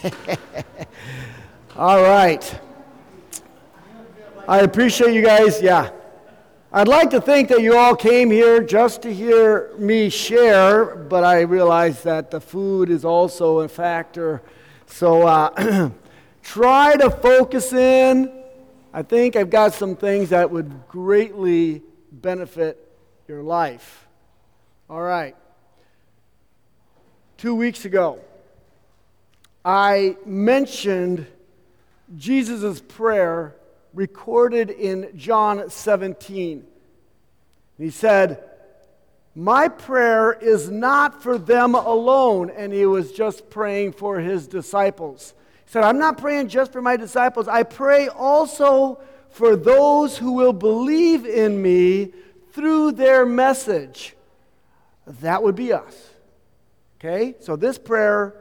All right. I appreciate you guys. Yeah. I'd like to think that you all came here just to hear me share, but I realize that the food is also a factor. So try to focus in. I think I've got some things that would greatly benefit your life. All right. 2 weeks ago, I mentioned Jesus' prayer recorded in John 17. He said, "My prayer is not for them alone," and he was just praying for his disciples. He said, "I'm not praying just for my disciples. I pray also for those who will believe in me through their message." That would be us. Okay? So this prayer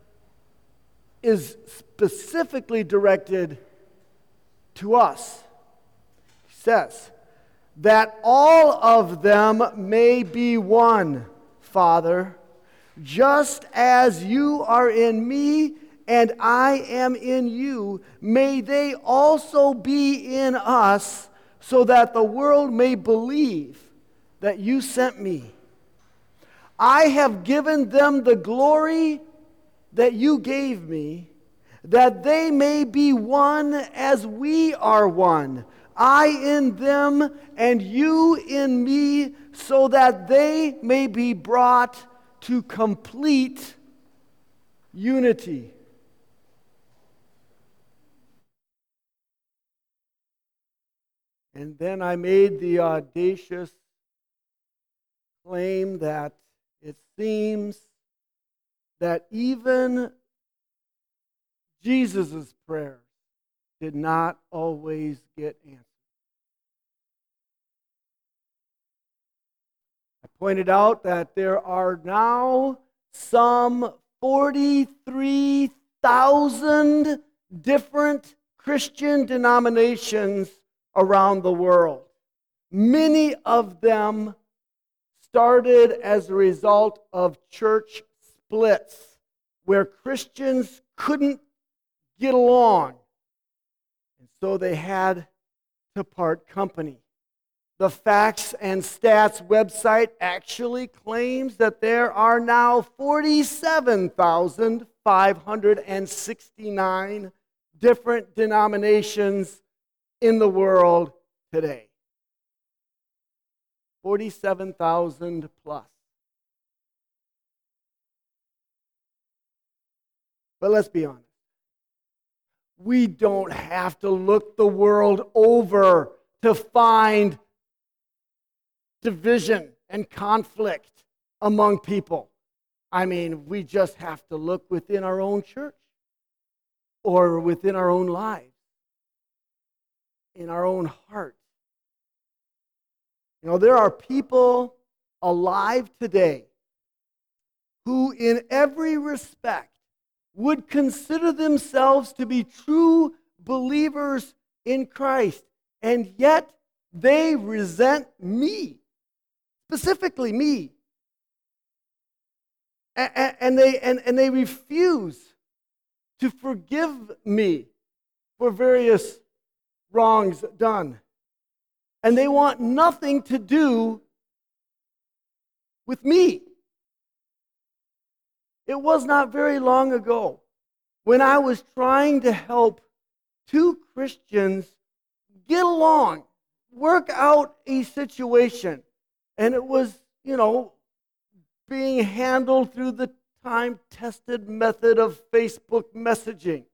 is specifically directed to us. He says, "That all of them may be one, Father, just as you are in me and I am in you, may they also be in us, so that the world may believe that you sent me. I have given them the glory that you gave me, that they may be one as we are one, I in them and you in me, so that they may be brought to complete unity." And then I made the audacious claim that it seems that even Jesus' prayers did not always get answered. I pointed out that there are now some 43,000 different Christian denominations around the world. Many of them started as a result of church splits, where Christians couldn't get along, and so they had to part company. The Facts and Stats website actually claims that there are now 47,569 different denominations in the world today. 47,000 plus. But let's be honest. We don't have to look the world over to find division and conflict among people. I mean, we just have to look within our own church or within our own lives, in our own heart. You know, there are people alive today who, in every respect, would consider themselves to be true believers in Christ, and yet they resent me, specifically me, and they refuse to forgive me for various wrongs done, and they want nothing to do with me. It was not very long ago when I was trying to help two Christians get along, work out a situation. And it was, being handled through the time-tested method of Facebook messaging.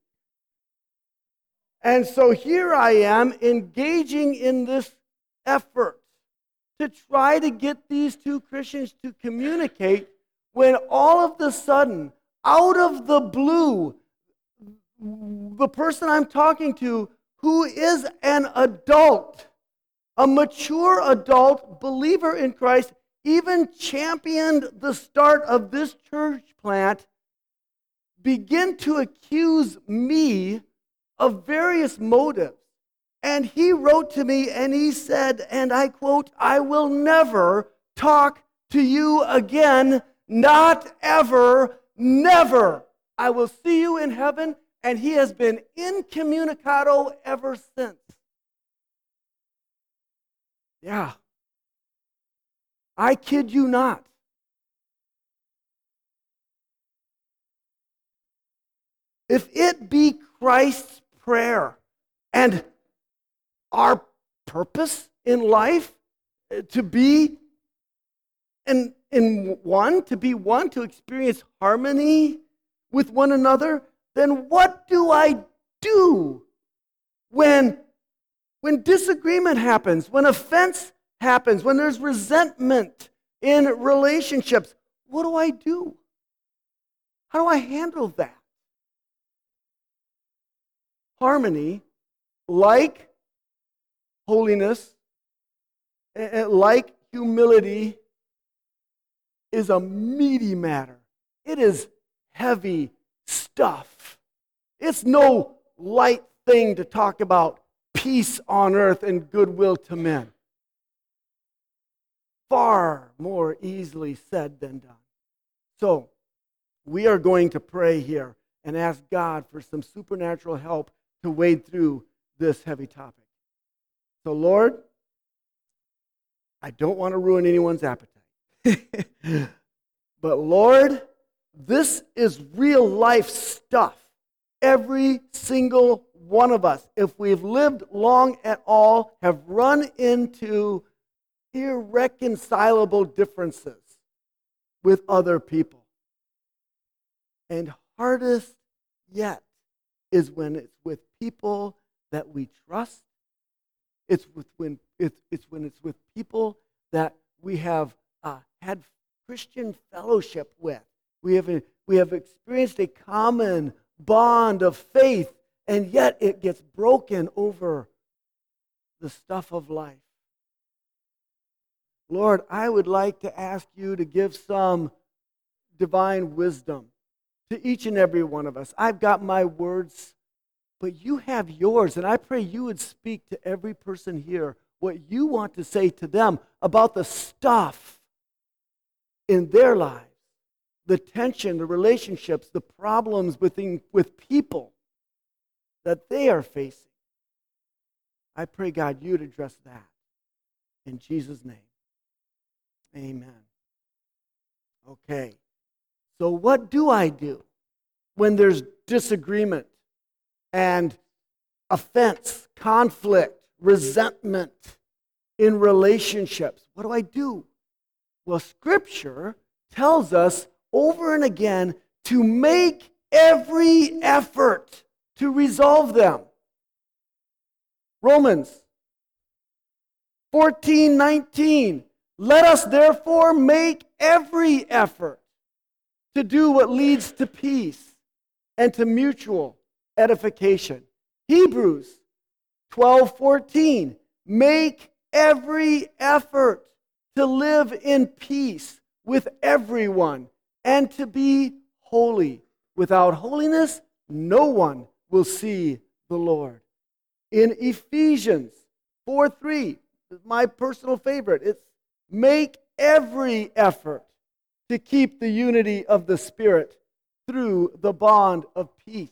And so here I am engaging in this effort to try to get these two Christians to communicate, when all of a sudden, out of the blue, the person I'm talking to, who is an adult, a mature adult believer in Christ, even championed the start of this church plant, begin to accuse me of various motives. And he wrote to me and he said, and I quote, "I will never talk to you again. Not ever, never. I will see you in heaven, and he has been incommunicado ever since. Yeah. I kid you not. If it be Christ's prayer and our purpose in life to be in one, to experience harmony with one another, then what do I do when disagreement happens, when offense happens, when there's resentment in relationships? What do I do? How do I handle that? Harmony, like holiness, like humility, is a meaty matter. It is heavy stuff. It's no light thing to talk about peace on earth and goodwill to men. Far more easily said than done. So, we are going to pray here and ask God for some supernatural help to wade through this heavy topic. So, Lord, I don't want to ruin anyone's appetite. But, Lord, this is real life stuff. Every single one of us, if we've lived long at all, have run into irreconcilable differences with other people. And hardest yet is when it's with people that we trust. It's when it's with people that we have had Christian fellowship with. We have experienced a common bond of faith, and yet it gets broken over the stuff of life. Lord, I would like to ask you to give some divine wisdom to each and every one of us. I've got my words, but you have yours, and I pray you would speak to every person here what you want to say to them about the stuff in their lives, the tension, the relationships, the problems with people that they are facing. I pray, God, you'd address that. In Jesus' name, amen. Okay, so what do I do when there's disagreement and offense, conflict, resentment in relationships? What do I do? Well, Scripture tells us over and again to make every effort to resolve them. Romans 14:19. Let us therefore make every effort to do what leads to peace and to mutual edification. Hebrews 12:14. Make every effort to live in peace with everyone and to be holy. Without holiness, no one will see the Lord. In Ephesians 4:3, my personal favorite, it's make every effort to keep the unity of the Spirit through the bond of peace.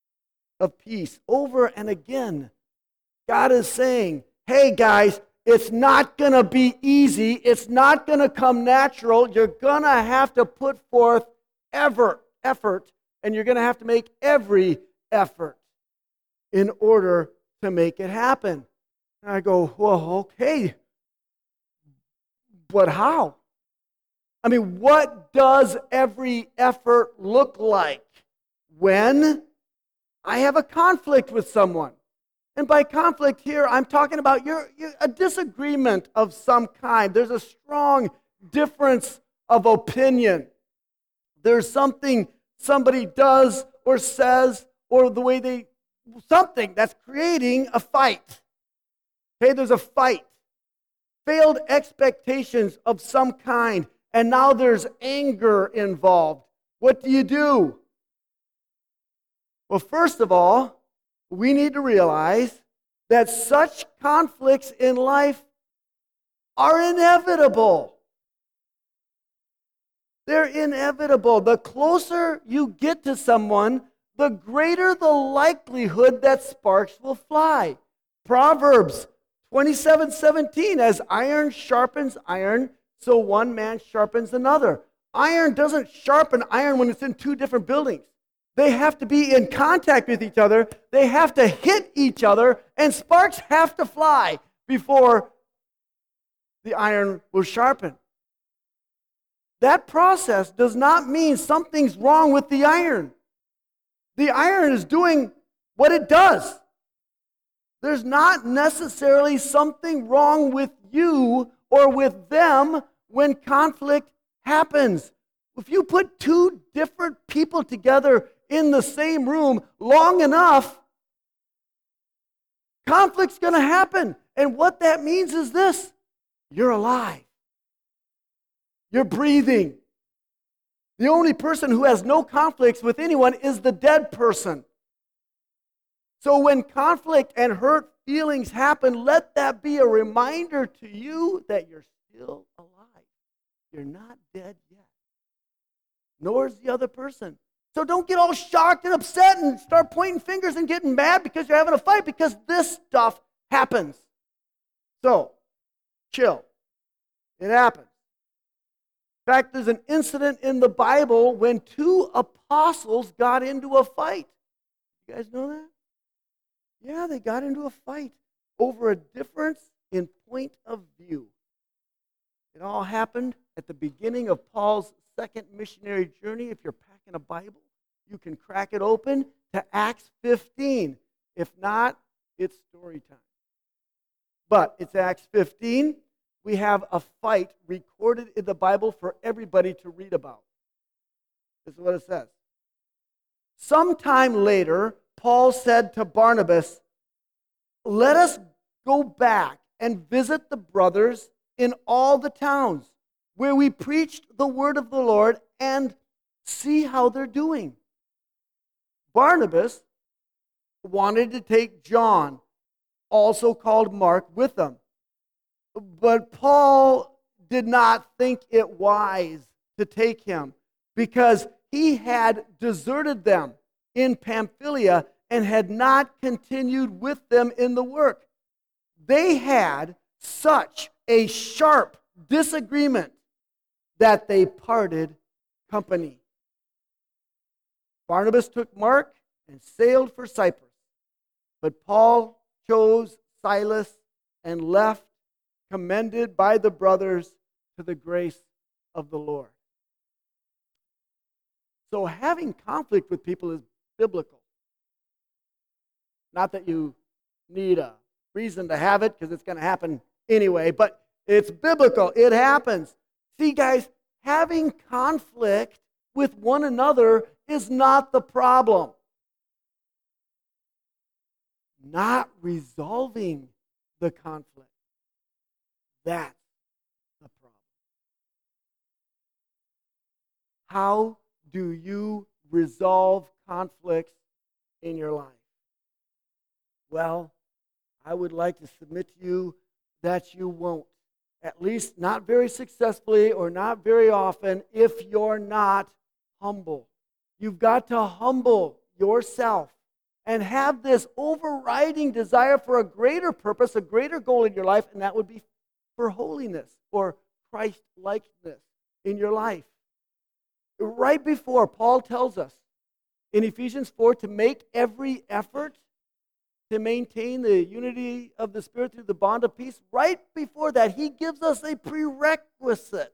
Over and again, God is saying, hey guys, it's not going to be easy. It's not going to come natural. You're going to have to put forth effort, and you're going to have to make every effort in order to make it happen. And I go, well, okay, but how? I mean, what does every effort look like when I have a conflict with someone? And by conflict here, I'm talking about a disagreement of some kind. There's a strong difference of opinion. There's something somebody does or says, or the way something that's creating a fight. Okay, there's a fight. Failed expectations of some kind, and now there's anger involved. What do? Well, first of all, we need to realize that such conflicts in life are inevitable. They're inevitable. The closer you get to someone, the greater the likelihood that sparks will fly. Proverbs 27:17, as iron sharpens iron, so one man sharpens another. Iron doesn't sharpen iron when it's in two different buildings. They have to be in contact with each other. They have to hit each other, and sparks have to fly before the iron will sharpen. That process does not mean something's wrong with the iron. The iron is doing what it does. There's not necessarily something wrong with you or with them when conflict happens. If you put two different people together in the same room long enough, conflict's going to happen. And what that means is this: you're alive. You're breathing. The only person who has no conflicts with anyone is the dead person. So when conflict and hurt feelings happen, let that be a reminder to you that you're still alive. You're not dead yet. Nor is the other person. So don't get all shocked and upset and start pointing fingers and getting mad because you're having a fight, because this stuff happens. So, chill. It happens. In fact, there's an incident in the Bible when two apostles got into a fight. You guys know that? Yeah, they got into a fight over a difference in point of view. It all happened at the beginning of Paul's second missionary journey. If you're packing a Bible, you can crack it open to Acts 15. If not, it's story time. But it's Acts 15. We have a fight recorded in the Bible for everybody to read about. This is what it says. Sometime later, Paul said to Barnabas, "Let us go back and visit the brothers in all the towns where we preached the word of the Lord and see how they're doing." Barnabas wanted to take John, also called Mark, with them. But Paul did not think it wise to take him because he had deserted them in Pamphylia and had not continued with them in the work. They had such a sharp disagreement that they parted company. Barnabas took Mark and sailed for Cyprus, but Paul chose Silas and left, commended by the brothers to the grace of the Lord. So having conflict with people is biblical. Not that you need a reason to have it, because it's going to happen anyway, but it's biblical. It happens. See, guys, having conflict with one another is not the problem. Not resolving the conflict, that's the problem. How do you resolve conflicts in your life? Well, I would like to submit to you that you won't. At least not very successfully or not very often if you're not humble. You've got to humble yourself and have this overriding desire for a greater purpose, a greater goal in your life, and that would be for holiness or Christ-likeness in your life. Right before, Paul tells us in Ephesians 4 to make every effort to maintain the unity of the Spirit through the bond of peace. Right before that, he gives us a prerequisite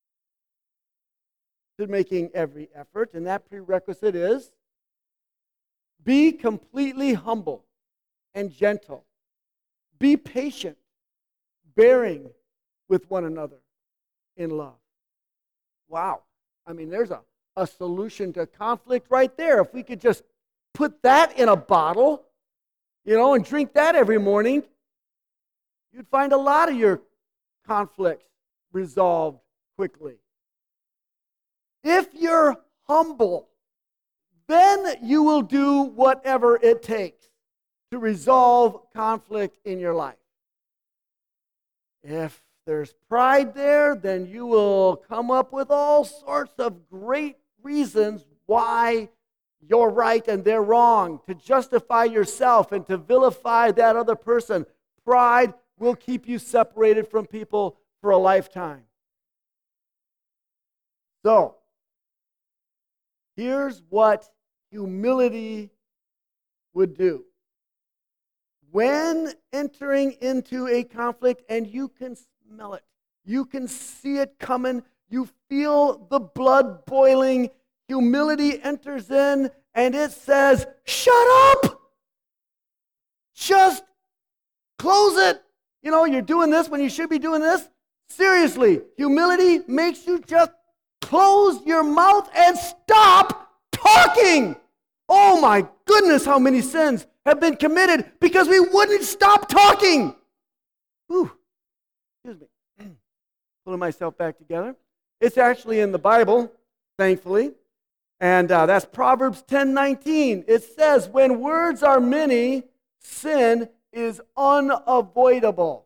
to making every effort, and that prerequisite is be completely humble and gentle. Be patient, bearing with one another in love. Wow. I mean, there's a solution to conflict right there. If we could just put that in a bottle, and drink that every morning, you'd find a lot of your conflicts resolved quickly. If you're humble, then you will do whatever it takes to resolve conflict in your life. If there's pride there, then you will come up with all sorts of great reasons why you're right and they're wrong, to justify yourself and to vilify that other person. Pride will keep you separated from people for a lifetime. So, here's what humility would do. When entering into a conflict and you can smell it, you can see it coming, you feel the blood boiling, humility enters in and it says, shut up! Just close it. You know, you're doing this when you should be doing this. Seriously, humility makes you just close your mouth and stop talking. Oh my goodness, how many sins have been committed because we wouldn't stop talking. Whew. Excuse me. Pulling myself back together. It's actually in the Bible, thankfully. And that's Proverbs 10:19. It says, when words are many, sin is unavoidable.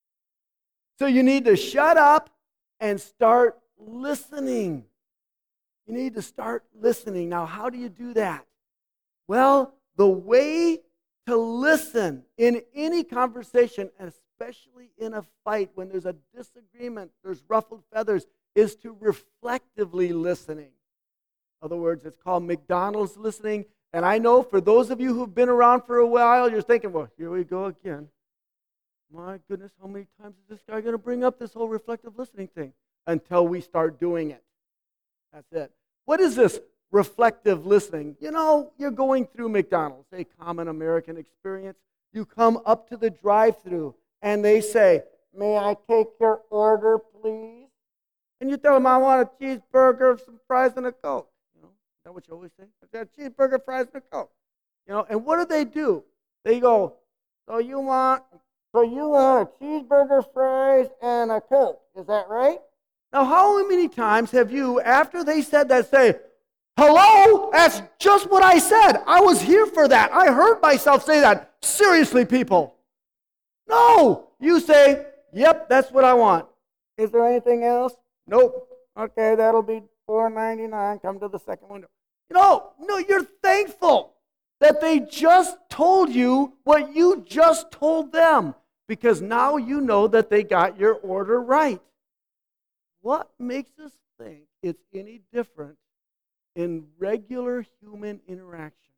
So you need to shut up and start listening. You need to start listening. Now, how do you do that? Well, the way to listen in any conversation, especially in a fight when there's a disagreement, there's ruffled feathers, is to reflectively listening. In other words, it's called McDonald's listening. And I know for those of you who've been around for a while, you're thinking, well, here we go again. My goodness, how many times is this guy going to bring up this whole reflective listening thing? Until we start doing it. That's it. What is this reflective listening? You know, you're going through McDonald's, a common American experience. You come up to the drive-thru and they say, may I take your order, please? And you tell them, I want a cheeseburger, some fries, and a Coke. You know, is that what you always say? I got a cheeseburger, fries, and a Coke. You know, and what do? They go, so you want a cheeseburger, fries, and a Coke. Is that right? Now, how many times have you, after they said that, say, hello, that's just what I said. I was here for that. I heard myself say that. Seriously, people. No. You say, yep, that's what I want. Is there anything else? Nope. Okay, that'll be $4.99. Come to the second window. No, you're thankful that they just told you what you just told them, because now you know that they got your order right. What makes us think it's any different in regular human interaction?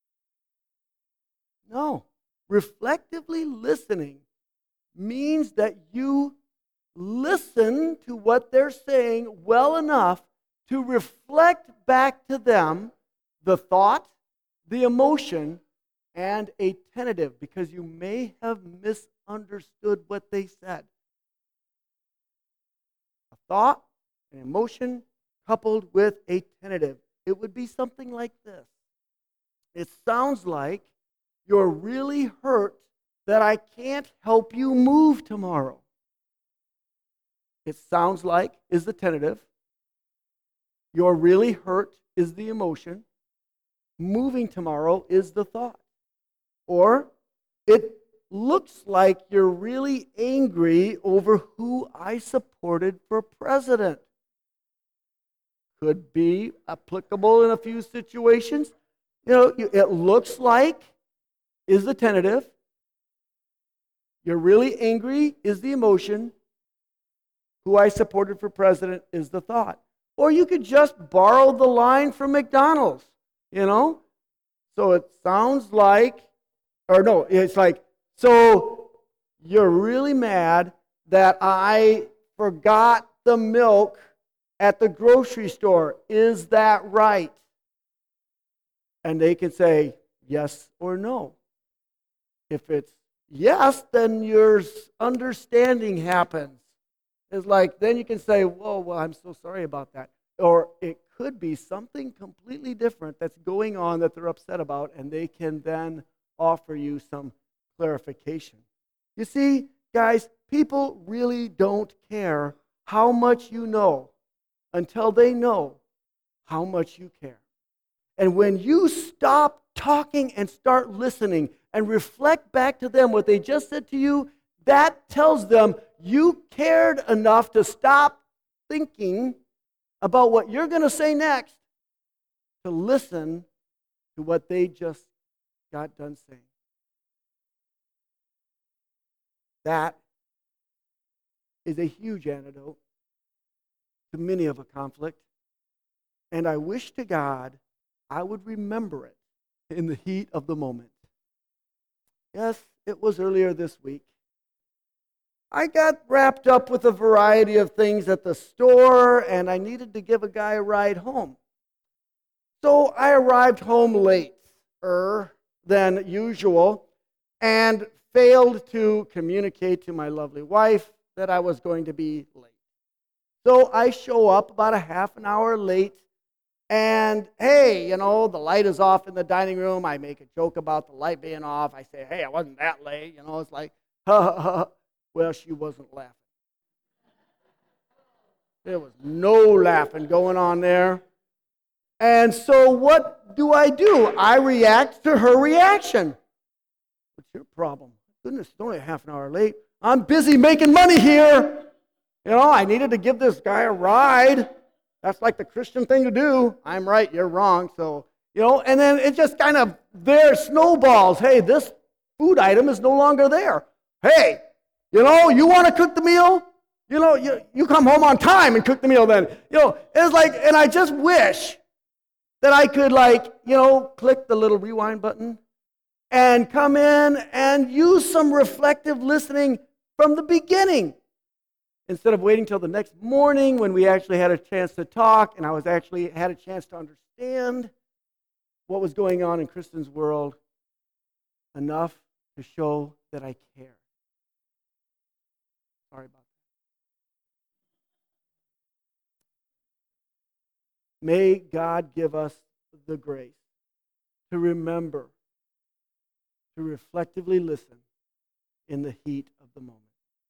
No. Reflectively listening means that you listen to what they're saying well enough to reflect back to them the thought, the emotion, and a tentative, because you may have misunderstood what they said. A thought, an emotion, coupled with a tentative. It would be something like this. It sounds like you're really hurt that I can't help you move tomorrow. It sounds like is the tentative. You're really hurt is the emotion. Moving tomorrow is the thought. Or it looks like you're really angry over who I supported for president. Could be applicable in a few situations. You know, it looks like is the tentative. You're really angry is the emotion. Who I supported for president is the thought. Or you could just borrow the line from McDonald's, you know? So it sounds like, it's like, so you're really mad that I forgot the milk at the grocery store. Is that right? And they can say yes or no. If it's yes, then your understanding happens. It's like, then you can say, whoa, well, I'm so sorry about that. Or it could be something completely different that's going on that they're upset about, and they can then offer you some clarification. You see, guys, people really don't care how much you know until they know how much you care. And when you stop talking and start listening and reflect back to them what they just said to you, that tells them you cared enough to stop thinking about what you're going to say next to listen to what they just got done saying. That is a huge antidote to many of a conflict. And I wish to God I would remember it in the heat of the moment. Yes, it was earlier this week. I got wrapped up with a variety of things at the store, and I needed to give a guy a ride home. So I arrived home later than usual and failed to communicate to my lovely wife that I was going to be late. So I show up about a half an hour late, and hey, the light is off in the dining room. I make a joke about the light being off. I say, hey, I wasn't that late. It's like, ha, ha, ha. Well, she wasn't laughing. There was no laughing going on there. And so what do? I react to her reaction. What's your problem? Goodness, it's only a half an hour late. I'm busy making money here. I needed to give this guy a ride. That's like the Christian thing to do. I'm right, you're wrong. So, and then it just kind of snowballs. Hey, this food item is no longer there. Hey, you want to cook the meal? You come home on time and cook the meal then. It's like, and I just wish that I could click the little rewind button and come in and use some reflective listening from the beginning instead of waiting till the next morning when we actually had a chance to talk and I was actually had a chance to understand what was going on in Kristen's world enough to show that I care. Sorry about that. May God give us the grace to remember to reflectively listen in the heat of the moment.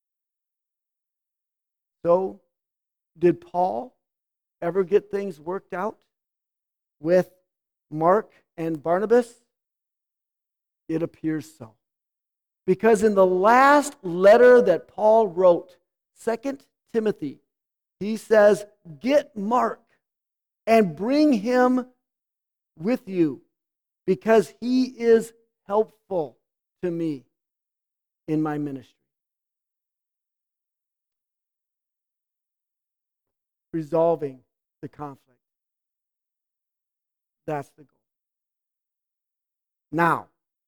So, did Paul ever get things worked out with Mark and Barnabas? It appears so. Because in the last letter that Paul wrote, 2 Timothy, he says, get Mark and bring him with you because he is helpful to me in my ministry. Resolving the conflict. That's the goal. Now,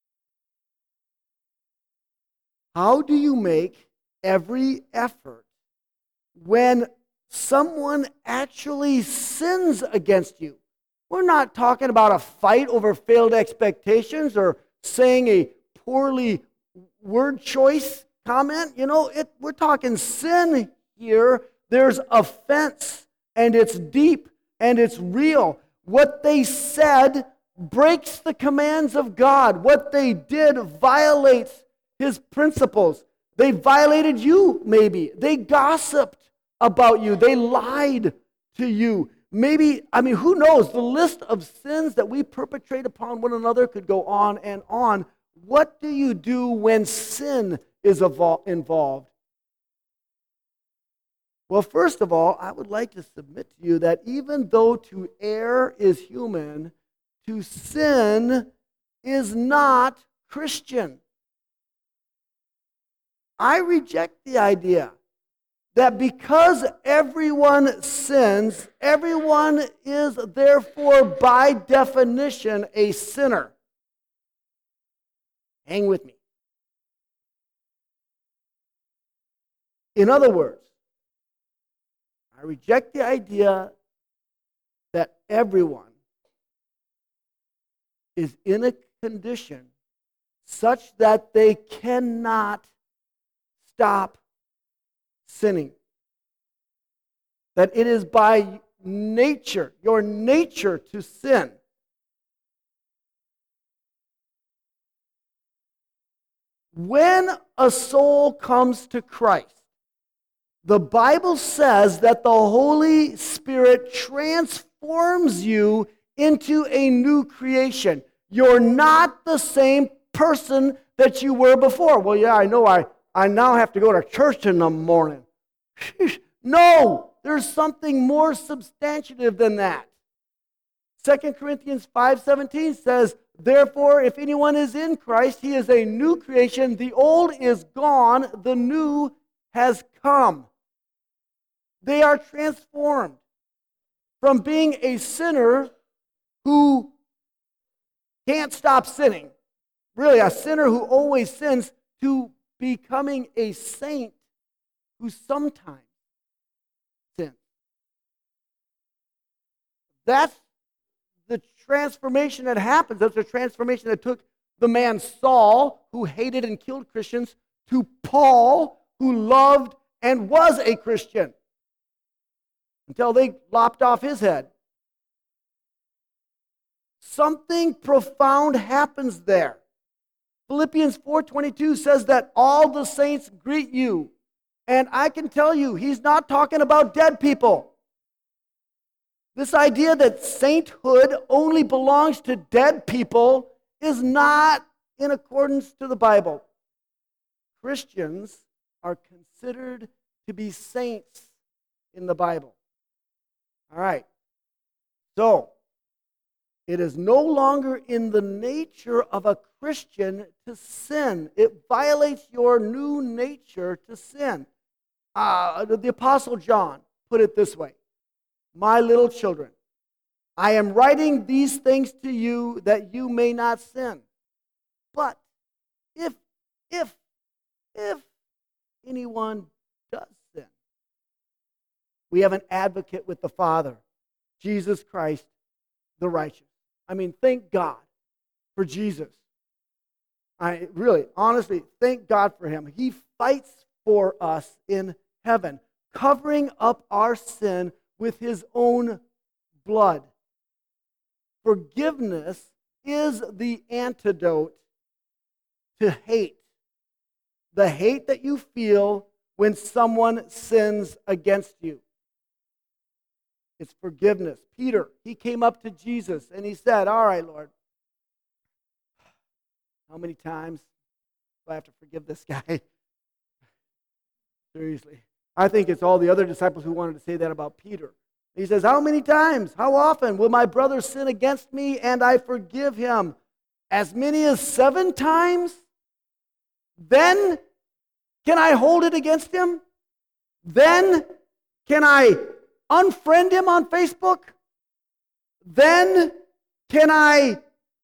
how do you make every effort when someone actually sins against you? We're not talking about a fight over failed expectations or saying a poorly word choice comment. We're talking sin here. There's offense, and it's deep, and it's real. What they said breaks the commands of God. What they did violates His principles. They violated you, maybe. They gossiped about you. They lied to you. Maybe, who knows? The list of sins that we perpetrate upon one another could go on and on. What do you do when sin is involved? Well, first of all, I would like to submit to you that even though to err is human, to sin is not Christian. I reject the idea that because everyone sins, everyone is therefore by definition a sinner. Hang with me. In other words, I reject the idea that everyone is in a condition such that they cannot stop sinning. That it is by nature, your nature to sin. When a soul comes to Christ, the Bible says that the Holy Spirit transforms you into a new creation. You're not the same person that you were before. Well, yeah, I know I I now have to go to church in the morning. No, there's something more substantive than that. 2 Corinthians 5:17 says, therefore, if anyone is in Christ, he is a new creation. The old is gone, the new has come. They are transformed from being a sinner who can't stop sinning, really a sinner who always sins, to becoming a saint who sometimes sins. That's the transformation that happens. That's the transformation that took the man Saul, who hated and killed Christians, to Paul, who loved and was a Christian, until they lopped off his head. Something profound happens there. Philippians 4:22 says that all the saints greet you. And I can tell you, he's not talking about dead people. This idea that sainthood only belongs to dead people is not in accordance to the Bible. Christians are considered to be saints in the Bible. All right. So, it is no longer in the nature of a Christian to sin. It violates your new nature to sin. The Apostle John put it this way: my little children, I am writing these things to you that you may not sin. But if anyone does sin, we have an advocate with the Father, Jesus Christ, the righteous. I mean, thank God for Jesus. I really, honestly, thank God for him. He fights for us in heaven, covering up our sin with his own blood. Forgiveness is the antidote to hate. The hate that you feel when someone sins against you. It's forgiveness. Peter, he came up to Jesus and he said, all right, Lord, how many times do I have to forgive this guy? Seriously. I think it's all the other disciples who wanted to say that about Peter. He says, how many times, how often will my brother sin against me and I forgive him? As many as 7 times? Then can I hold it against him? Then can I unfriend him on Facebook? Then can I,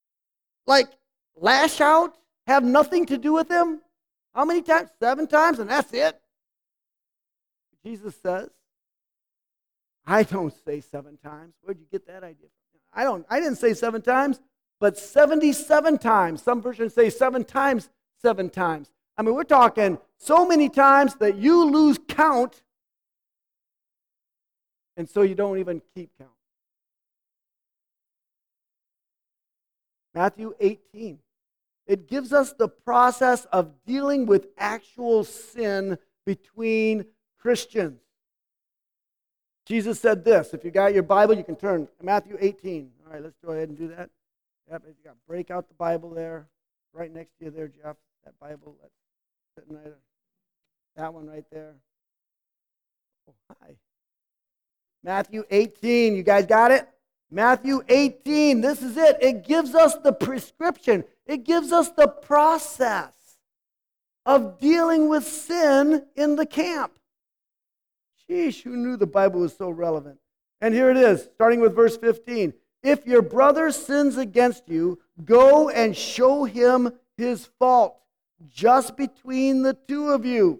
lash out, have nothing to do with him? How many times? 7 times, and that's it? Jesus says, I don't say 7 times. Where'd you get that idea from? I didn't say 7 times, but 77 times. Some versions say 7 times, 7 times. I mean, we're talking so many times that you lose count, and so you don't even keep count. Matthew 18. It gives us the process of dealing with actual sin between Christians. Jesus said this. If you got your Bible, you can turn to Matthew 18. All right, let's go ahead and do that. Yep, you got break out the Bible there, right next to you there, Jeff. That Bible that's sitting right there. That one right there. Oh, hi. Matthew 18. You guys got it? Matthew 18. This is it. It gives us the prescription. It gives us the process of dealing with sin in the camp. Sheesh, who knew the Bible was so relevant? And here it is, starting with verse 15. If your brother sins against you, go and show him his fault, just between the two of you.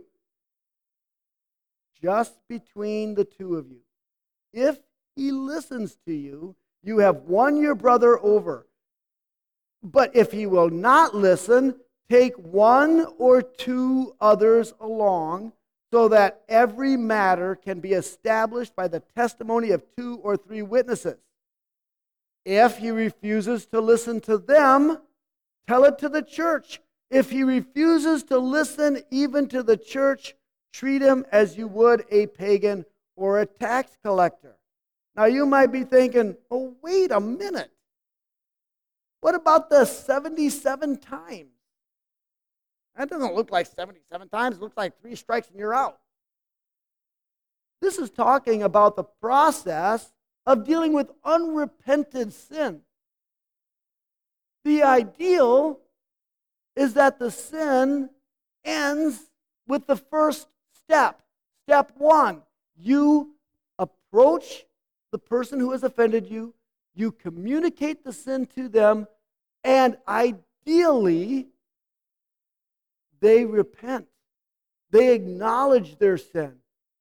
Just between the two of you. If he listens to you, you have won your brother over. But if he will not listen, take 1 or 2 others along, so that every matter can be established by the testimony of 2 or 3 witnesses. If he refuses to listen to them, tell it to the church. If he refuses to listen even to the church, treat him as you would a pagan or a tax collector. Now you might be thinking, oh, wait a minute. What about the 77 times? That doesn't look like 77 times. It looks like 3 strikes and you're out. This is talking about the process of dealing with unrepented sin. The ideal is that the sin ends with the first step. Step 1, you approach the person who has offended you, you communicate the sin to them, and ideally, they repent. They acknowledge their sin.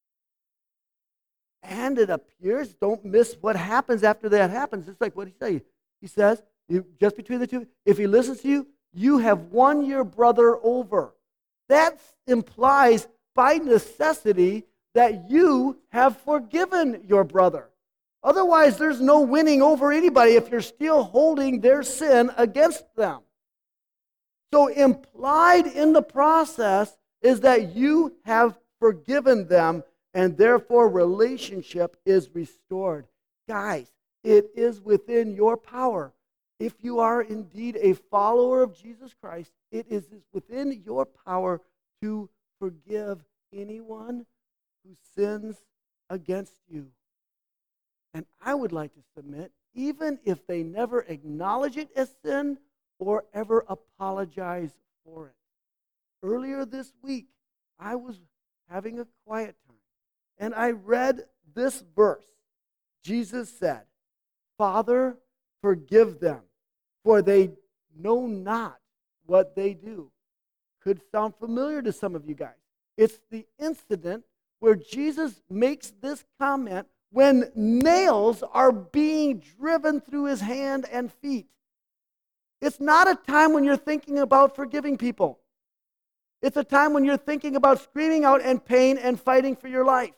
And it appears, don't miss what happens after that happens. It's like what he says. He says, just between the two, if he listens to you, you have won your brother over. That implies by necessity that you have forgiven your brother. Otherwise, there's no winning over anybody if you're still holding their sin against them. So implied in the process is that you have forgiven them, and therefore relationship is restored. Guys, it is within your power. If you are indeed a follower of Jesus Christ, it is within your power to forgive anyone who sins against you. And I would like to submit, even if they never acknowledge it as sin or ever apologize for it. Earlier this week, I was having a quiet time, and I read this verse. Jesus said, "Father, forgive them, for they know not what they do." Could sound familiar to some of you guys. It's the incident where Jesus makes this comment when nails are being driven through his hand and feet. It's not a time when you're thinking about forgiving people. It's a time when you're thinking about screaming out in pain and fighting for your life.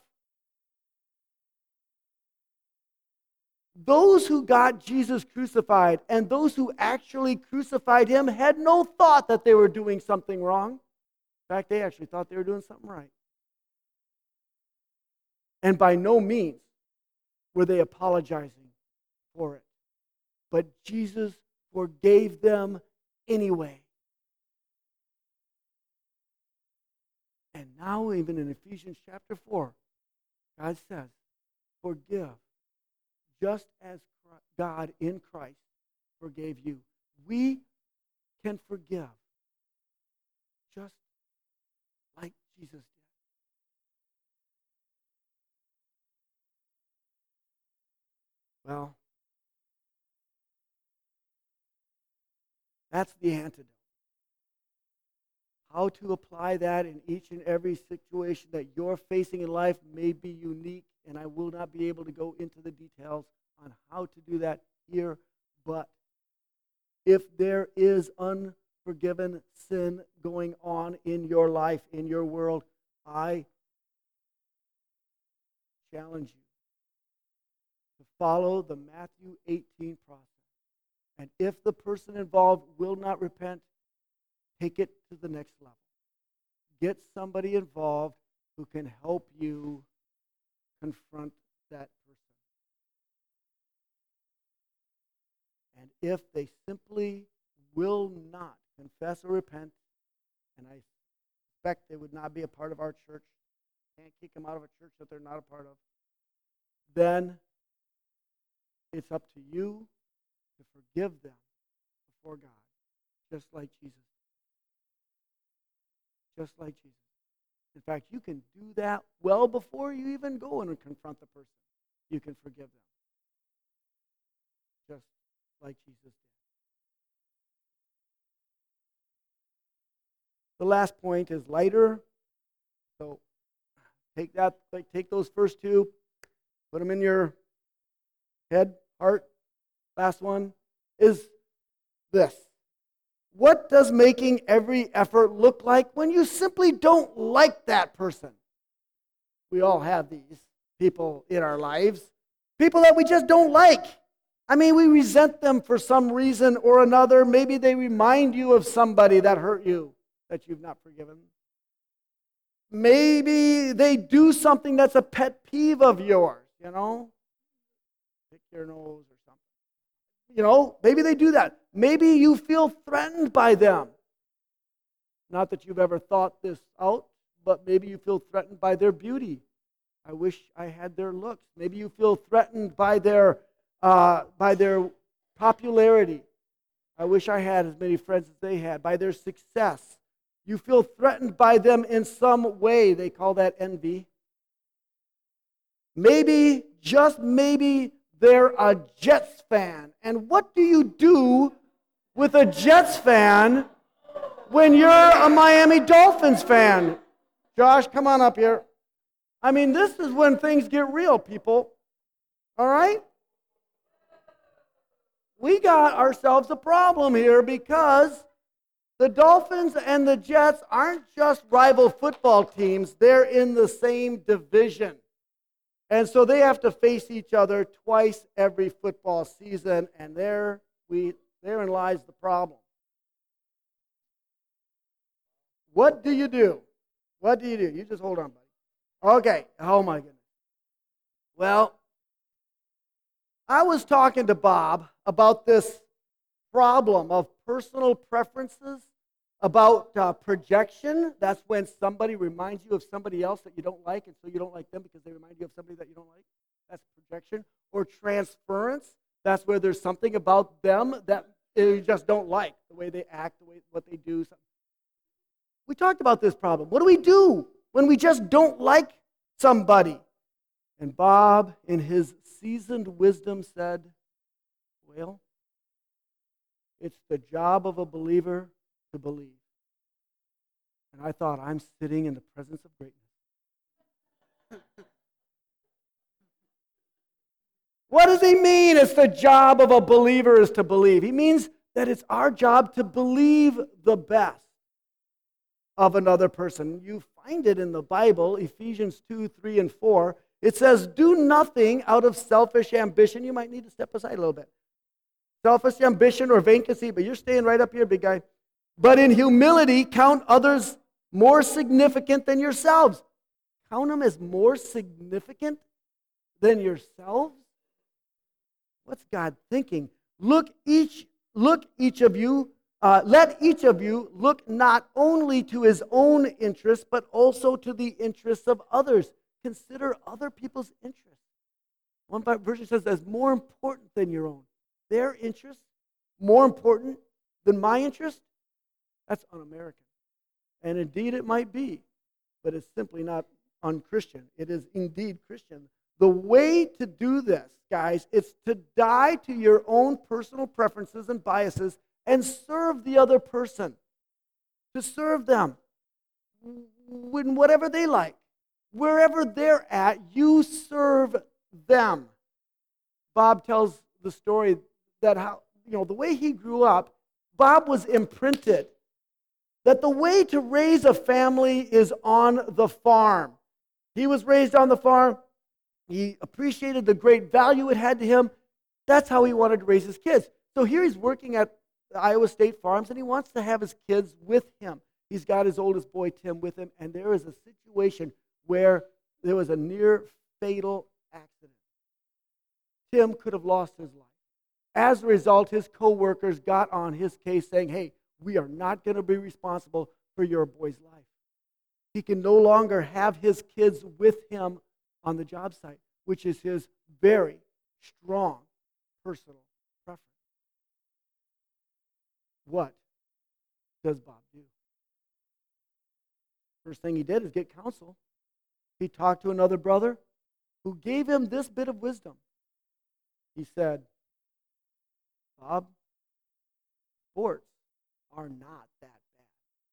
Those who got Jesus crucified and those who actually crucified him had no thought that they were doing something wrong. In fact, they actually thought they were doing something right. And by no means were they apologizing for it. But Jesus forgave them anyway. And now, even in Ephesians chapter 4, God says, forgive, just as God in Christ forgave you. We can forgive, just like Jesus did. Well, that's the antidote. How to apply that in each and every situation that you're facing in life may be unique, and I will not be able to go into the details on how to do that here. But if there is unforgiven sin going on in your life, in your world, I challenge you to follow the Matthew 18 process. And if the person involved will not repent, take it to the next level. Get somebody involved who can help you confront that person. And if they simply will not confess or repent, and I suspect they would not be a part of our church, can't kick them out of a church that they're not a part of, then it's up to you to forgive them before God, just like Jesus. Just like Jesus. In fact, you can do that well before you even go and confront the person. You can forgive them. Just like Jesus did. The last point is lighter. So take those first two, put them in your head, heart. Last one is this. What does making every effort look like when you simply don't like that person? We all have these people in our lives. People that we just don't like. I mean, we resent them for some reason or another. Maybe they remind you of somebody that hurt you that you've not forgiven. Maybe they do something that's a pet peeve of yours, Pick your nose or something. Maybe they do that. Maybe you feel threatened by them. Not that you've ever thought this out, but maybe you feel threatened by their beauty. I wish I had their looks. Maybe you feel threatened by their popularity. I wish I had as many friends as they had. By their success. You feel threatened by them in some way. They call that envy. Maybe, just maybe, they're a Jets fan. And what do you do with a Jets fan when you're a Miami Dolphins fan? Josh, come on up here. I mean, this is when things get real, people. All right? We got ourselves a problem here because the Dolphins and the Jets aren't just rival football teams, they're in the same division. And so they have to face each other twice every football season, and therein lies the problem. What do you do? What do you do? You just hold on, buddy. Okay. Oh, my goodness. Well, I was talking to Bob about this problem of personal preferences, about projection. That's when somebody reminds you of somebody else that you don't like, and so you don't like them because they remind you of somebody that you don't like. That's projection. Or transference. That's where there's something about them that you just don't like, the way they act, what they do. We talked about this problem. What do we do when we just don't like somebody? And Bob, in his seasoned wisdom, said, well, it's the job of a believer to believe. And I thought, I'm sitting in the presence of greatness. What does he mean? It's the job of a believer is to believe. He means that it's our job to believe the best of another person. You find it in the Bible, Ephesians 2, 3, and 4. It says, do nothing out of selfish ambition. You might need to step aside a little bit. Selfish ambition or vain conceit, but you're staying right up here, big guy. But in humility, count others more significant than yourselves. Count them as more significant than yourselves? What's God thinking? Let each of you look not only to his own interests, but also to the interests of others. Consider other people's interests. One version says that's more important than your own. Their interests more important than my interest? That's un-American. And indeed it might be, but it's simply not un-Christian. It is indeed Christian. The way to do this, guys, is to die to your own personal preferences and biases and serve the other person. To serve them in whatever they like. Wherever they're at, you serve them. Bob tells the story that the way he grew up, Bob was imprinted that the way to raise a family is on the farm. He was raised on the farm. He appreciated the great value it had to him. That's how he wanted to raise his kids. So here he's working at the Iowa State Farms, and he wants to have his kids with him. He's got his oldest boy, Tim, with him, and there is a situation where there was a near fatal accident. Tim could have lost his life. As a result, his co-workers got on his case saying, hey, we are not going to be responsible for your boy's life. He can no longer have his kids with him on the job site, which is his very strong personal preference. What does Bob do? First thing he did is get counsel. He talked to another brother who gave him this bit of wisdom. He said, Bob, sports are not that bad.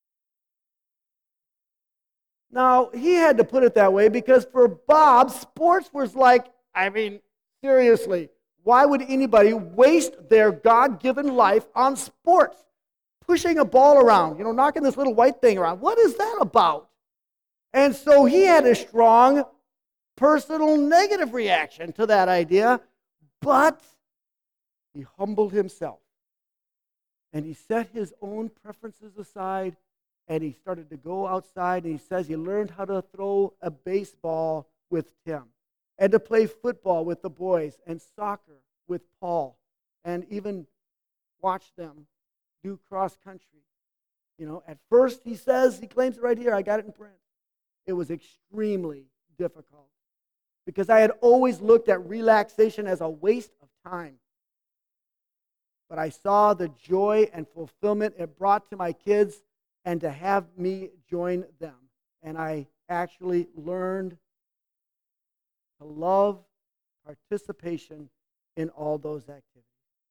Now, he had to put it that way because for Bob, sports was like, seriously, why would anybody waste their God-given life on sports? Pushing a ball around, knocking this little white thing around. What is that about? And so he had a strong personal negative reaction to that idea, but he humbled himself. And he set his own preferences aside, and he started to go outside, and he says he learned how to throw a baseball with Tim, and to play football with the boys, and soccer with Paul, and even watch them do cross country. At first he claims it right here, I got it in print. It was extremely difficult because I had always looked at relaxation as a waste of time. But I saw the joy and fulfillment it brought to my kids and to have me join them. And I actually learned to love participation in all those activities.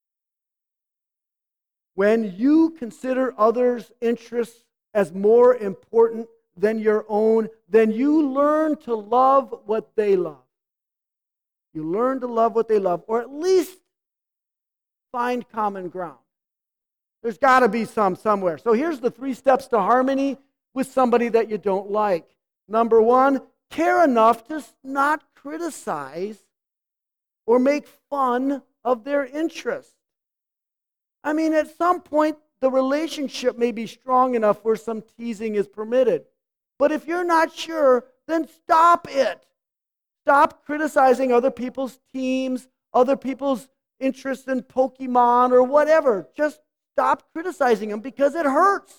When you consider others' interests as more important than your own, then you learn to love what they love. You learn to love what they love, or at least find common ground. There's got to be some somewhere. So here's the 3 steps to harmony with somebody that you don't like. Number 1, care enough to not criticize or make fun of their interests. I mean, at some point, the relationship may be strong enough where some teasing is permitted. But if you're not sure, then stop it. Stop criticizing other people's teams, other people's interest in Pokemon or whatever. Just stop criticizing them because it hurts.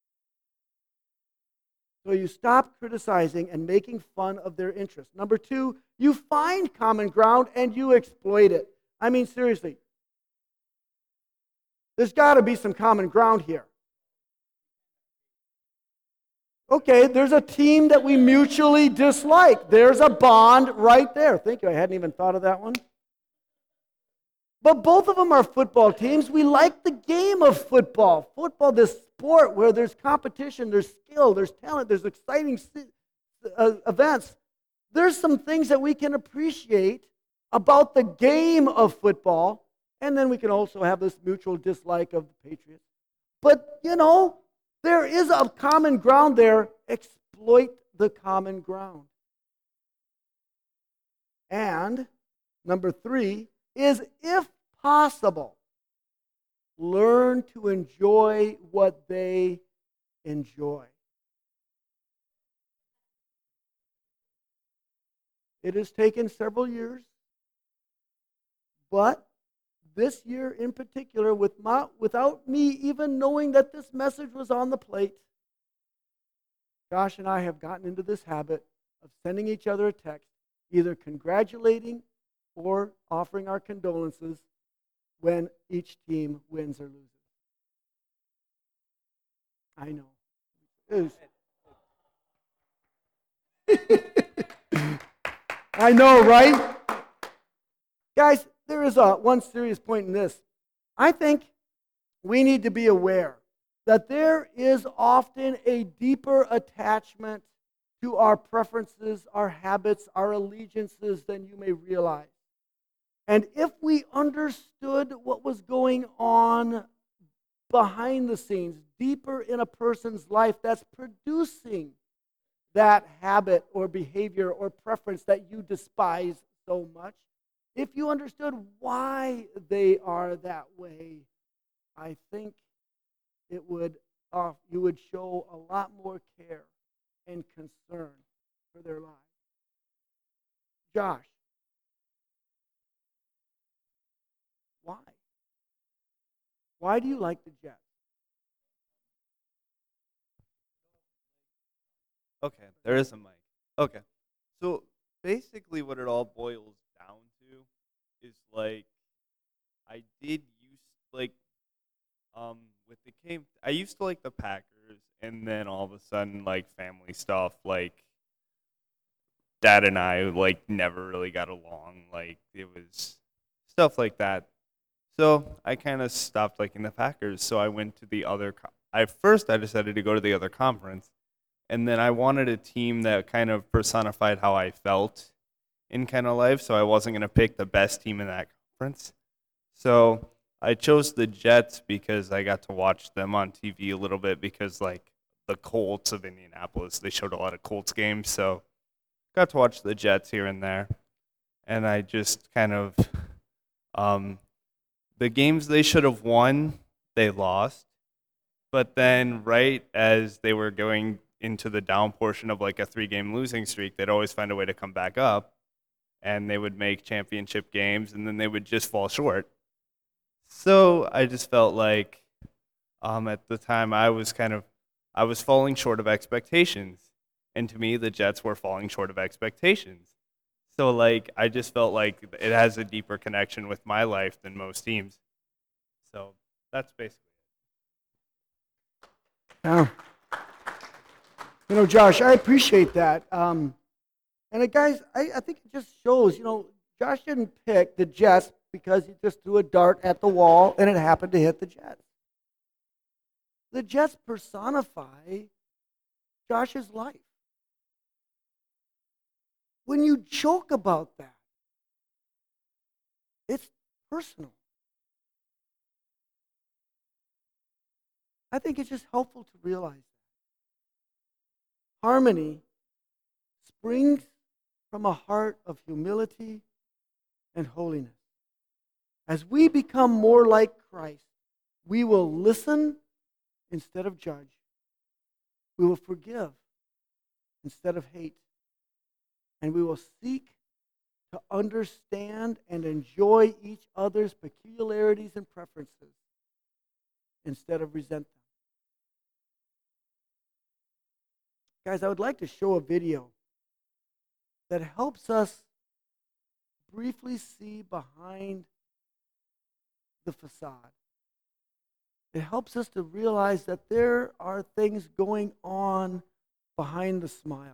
So you stop criticizing and making fun of their interests. Number 2, you find common ground and you exploit it. I mean, seriously. There's got to be some common ground here. Okay, there's a team that we mutually dislike. There's a bond right there. Thank you. I hadn't even thought of that one. But both of them are football teams. We like the game of football. Football, this sport where there's competition, there's skill, there's talent, there's exciting events. There's some things that we can appreciate about the game of football, and then we can also have this mutual dislike of the Patriots. But, there is a common ground there. Exploit the common ground. And number 3 is, if possible, learn to enjoy what they enjoy. It has taken several years, but this year in particular, without me even knowing that this message was on the plate, Josh and I have gotten into this habit of sending each other a text, either congratulating or offering our condolences when each team wins or loses. I know. I know, right? Guys, there is one serious point in this. I think we need to be aware that there is often a deeper attachment to our preferences, our habits, our allegiances than you may realize. And if we understood what was going on behind the scenes, deeper in a person's life that's producing that habit or behavior or preference that you despise so much, if you understood why they are that way, I think you would show a lot more care and concern for their lives. Josh, why? Why do you like the Jets? Okay, there is a mic. Okay. So basically what it all boils down to is I did used with the game I used to like the Packers, and then all of a sudden family stuff, dad and I never really got along, it was stuff like that. So I kind of stopped liking the Packers. So I went to the other I decided to go to the other conference. And then I wanted a team that kind of personified how I felt in kind of life, so I wasn't going to pick the best team in that conference. So I chose the Jets because I got to watch them on TV a little bit because, the Colts of Indianapolis, they showed a lot of Colts games, so got to watch the Jets here and there. And I just kind of, the games they should have won, they lost. But then right as they were going into the down portion of a 3-game losing streak, they'd always find a way to come back up, and they would make championship games, and then they would just fall short. So I just felt at the time I was kind of I was falling short of expectations. And to me, the Jets were falling short of expectations. So, like, I just felt like it has a deeper connection with my life than most teams. So, that's basically Yeah. Josh, I appreciate that. Guys, I think it just shows, Josh didn't pick the Jets because he just threw a dart at the wall and it happened to hit the Jets. The Jets personify Josh's life. When you joke about that, it's personal. I think it's just helpful to realize that. Harmony springs from a heart of humility and holiness. As we become more like Christ, we will listen instead of judge. We will forgive instead of hate. And we will seek to understand and enjoy each other's peculiarities and preferences instead of resent them. Guys, I would like to show a video that helps us briefly see behind the facade. It helps us to realize that there are things going on behind the smile.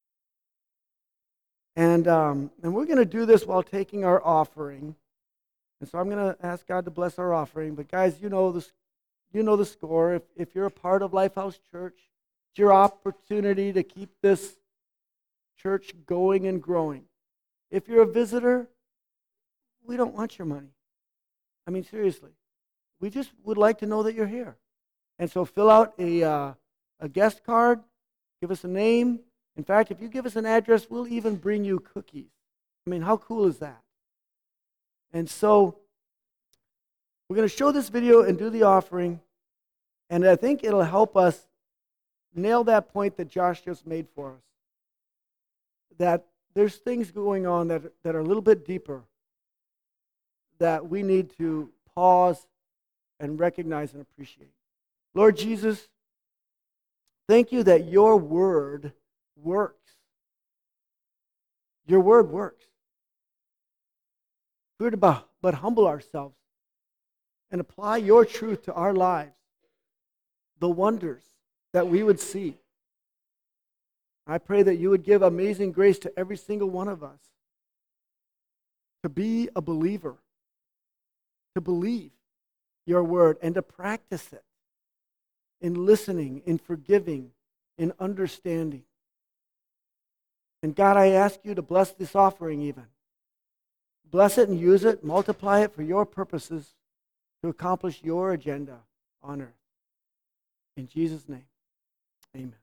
And we're going to do this while taking our offering. And so I'm going to ask God to bless our offering. But guys, you know the score. If you're a part of Lifehouse Church, it's your opportunity to keep this church going and growing. If you're a visitor, we don't want your money. I mean, seriously. We just would like to know that you're here. And so fill out a guest card, give us a name. In fact, if you give us an address, we'll even bring you cookies. I mean, how cool is that? And so we're going to show this video and do the offering. And I think it'll help us nail that point that Josh just made for us. That there's things going on that are a little bit deeper that we need to pause and recognize and appreciate. Lord Jesus, thank you that your word works. Your word works. We're to but humble ourselves and apply your truth to our lives, the wonders that we would see. I pray that you would give amazing grace to every single one of us to be a believer, to believe your word and to practice it in listening, in forgiving, in understanding. And God, I ask you to bless this offering even. Bless it and use it, multiply it for your purposes to accomplish your agenda on earth. In Jesus' name, amen.